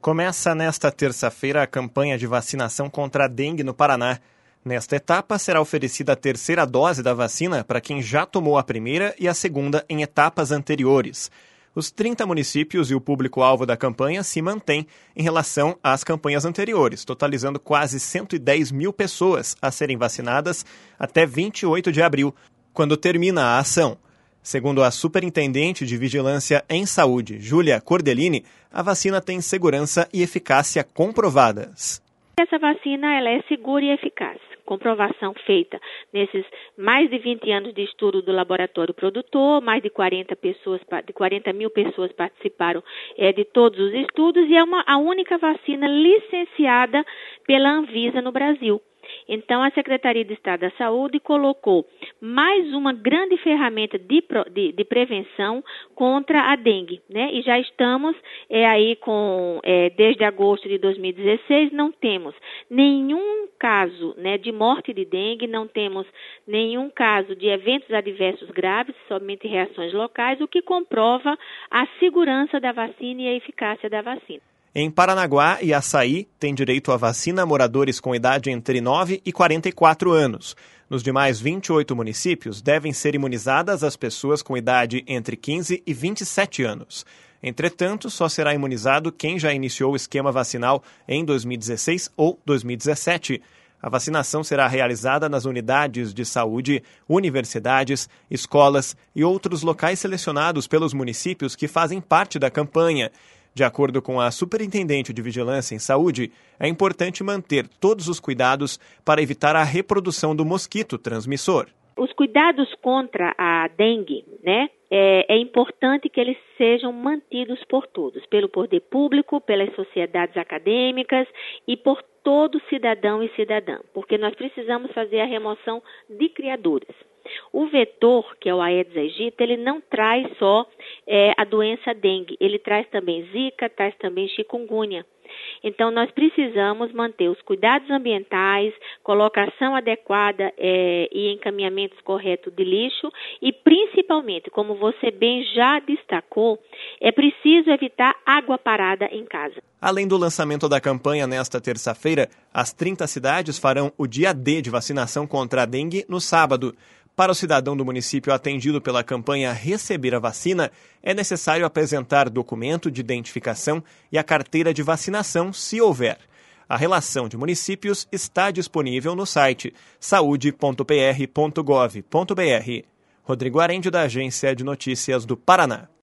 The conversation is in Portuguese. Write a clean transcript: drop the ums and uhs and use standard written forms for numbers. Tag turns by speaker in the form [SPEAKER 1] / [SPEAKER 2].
[SPEAKER 1] Começa nesta terça-feira a campanha de vacinação contra a dengue no Paraná. Nesta etapa, será oferecida a terceira dose da vacina para quem já tomou a primeira e a segunda em etapas anteriores. Os 30 municípios e o público-alvo da campanha se mantêm em relação às campanhas anteriores, totalizando quase 110 mil pessoas a serem vacinadas até 28 de abril, quando termina a ação. Segundo a Superintendente de Vigilância em Saúde, Júlia Cordelini, a vacina tem segurança e eficácia comprovadas.
[SPEAKER 2] Essa vacina ela é segura e eficaz. Comprovação feita nesses mais de 20 anos de estudo do laboratório produtor, mais de 40 mil pessoas participaram de todos os estudos e é a única vacina licenciada pela Anvisa no Brasil. Então, a Secretaria de Estado da Saúde colocou mais uma grande ferramenta de prevenção contra a dengue, né? E já estamos desde agosto de 2016, não temos nenhum caso, né, de morte de dengue, não temos nenhum caso de eventos adversos graves, somente reações locais, o que comprova a segurança da vacina e a eficácia da vacina.
[SPEAKER 1] Em Paranaguá e Açaí, tem direito à vacina moradores com idade entre 9 e 44 anos. Nos demais 28 municípios, devem ser imunizadas as pessoas com idade entre 15 e 27 anos. Entretanto, só será imunizado quem já iniciou o esquema vacinal em 2016 ou 2017. A vacinação será realizada nas unidades de saúde, universidades, escolas e outros locais selecionados pelos municípios que fazem parte da campanha. De acordo com a Superintendente de Vigilância em Saúde, é importante manter todos os cuidados para evitar a reprodução do mosquito transmissor.
[SPEAKER 2] Os cuidados contra a dengue, né, é importante que eles sejam mantidos por todos, pelo poder público, pelas sociedades acadêmicas e por todo cidadão e cidadã, porque nós precisamos fazer a remoção de criaduras. O vetor, que é o Aedes aegypti, ele não traz só a doença dengue, ele traz também zika, traz também chikungunya. Então, nós precisamos manter os cuidados ambientais, colocação adequada e encaminhamentos corretos de lixo e, principalmente, como você bem já destacou, é preciso evitar água parada em casa.
[SPEAKER 1] Além do lançamento da campanha nesta terça-feira, as 30 cidades farão o dia D de vacinação contra a dengue no sábado. Para o cidadão do município atendido pela campanha receber a vacina, é necessário apresentar documento de identificação e a carteira de vacinação, se houver. A relação de municípios está disponível no site saude.pr.gov.br. Rodrigo Arendio, da Agência de Notícias do Paraná.